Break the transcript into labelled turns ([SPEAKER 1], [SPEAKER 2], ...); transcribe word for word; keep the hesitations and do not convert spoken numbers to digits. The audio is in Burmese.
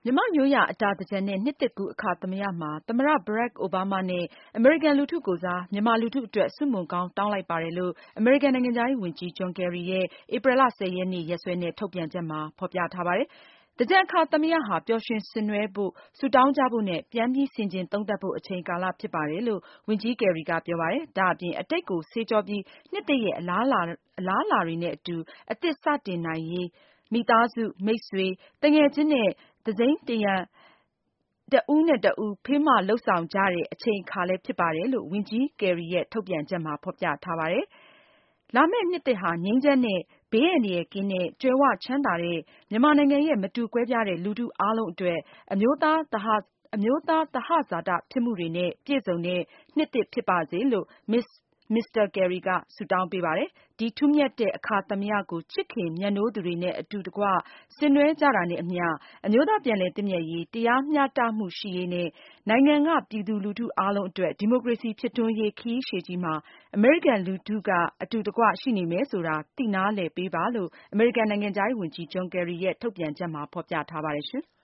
[SPEAKER 1] မြန်မာ့ရိုးရာအတာသင်္ကြန်နဲ့နှစ်သစ်ကူးအခါသမယမှာ သမ္မတ Barack Obama နဲ့ အမေရိကန်လူထုကိုယ်စား မြန်မာလူထုအတွက် ဆုမွန်ကောင်းတောင်းလိုက်ပါတယ်လို့ အမေရိကန်နိုင်ငံခြားရေးဝန်ကြီး John Kerry ရဲ့ ဧပြီလ ၁၀ ရက်နေ့ရက်စွဲနဲ့ ထုတ်ပြန်ချက်မှာ ဖေါ်ပြထားပါတယ်။ သင်္ကြန်အခါသမယဟာ ပျော်ရွှင်ဆင်နွဲဖို့၊ ဆုတောင်းကြဖို့နဲ့ ပြန်ပြီးဆင်ခြင်သုံးသပ်ဖို့ အချိန်ကာလဖြစ်ပါတယ်လို့ ဝန်ကြီး Kerry ကပြောပါတယ်။ ဒါအပြင် အတိတ်ကိုဆေးကြောပြီး နှစ်သစ်ရဲ့ အလားအလာတွေနဲ့အတူ အသစ်စတင်နိုင်ရေး မိသားစု၊ မိတ်ဆွေ၊ သူငယ်ချင်းနဲ့ တစိမ်းတရံတဦးနဲ့တဦး ဖေးမလုပ်ဆောင်ကြတဲ့အချိန်အခါလည်းဖြစ်ပါတယ်လို့ ဝန်ကြီး Kerry ရဲ့ ထုတ်ပြန်ချက်မှာ ဖေါ်ပြထားပါတယ်။ လာမယ့်နှစ်သစ်ဟာ ငြိမ်းချမ်းတဲ့၊ ဘေးအန္တရာယ်ကင်းတဲ့၊ ကြွယ်ဝချမ်းသာတဲ့ မြန်မာနိုင်ငံရဲ့ မတူကွဲပြားတဲ့ လူထုအားလုံးအတွက် အမျိုးသားသဟဇာတဖြစ်မှုတွေနဲ့ ပြည့်စုံတဲ့ နှစ်သစ်ဖြစ်ပါစေလို့ မစ္စတာ Kerry က ဆုတောင်းပေးပါတယ်။ ဒီထူးမြတ်တဲ့အခါသမယကို ချစ်ခင်မြတ်နိုးသူတွေနဲ့အတူတကွ ဆင်နွှဲကြတာနဲ့အမျှ အမျိုးသားပြန်လည်သင့်မြတ်ရေး၊ တရားမျှတမှုရှိရေးနဲ့ နိုင်ငံကပြည်သူလူထုအားလုံးအတွက် ဒီမိုကရေစီဖြစ်ထွန်းရေး ခရီးရှည်ကြီးမှာ အမေရိကန်လူထုက အတူတကွရှိနေမယ်ဆိုတာ သိနားလည်ပေးပါလို့ အမေရိကန်နိုင်ငံခြားရေးဝန်ကြီး John Kerry ရဲ့ ထုတ်ပြန်ချက်မှာ ဖေါ်ပြထားပါတယ်ရှင်။